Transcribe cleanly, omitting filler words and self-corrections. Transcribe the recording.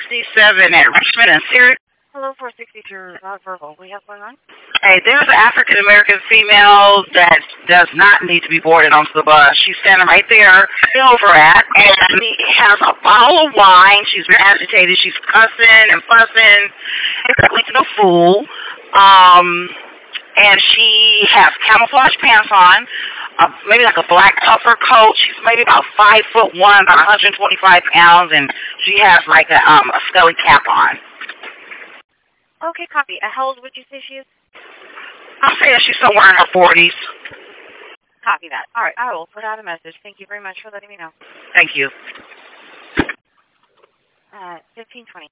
at Richmond and Syracuse. Hello, 462 verbal. We have one on. Hey, there's an African American female that does not need to be boarded onto the bus. She's standing right there over at, and she has a bottle of wine. She's very agitated. She's cussing and fussing. It's no fool. And she has camouflage pants on, maybe like a black puffer coat. She's maybe about 5'1", about 125 pounds, and she has like a scully cap on. Okay, copy. How old would you say she is? I'm saying she's somewhere in her 40s. Copy that. All right, I will put out a message. Thank you very much for letting me know. Thank you. 1520.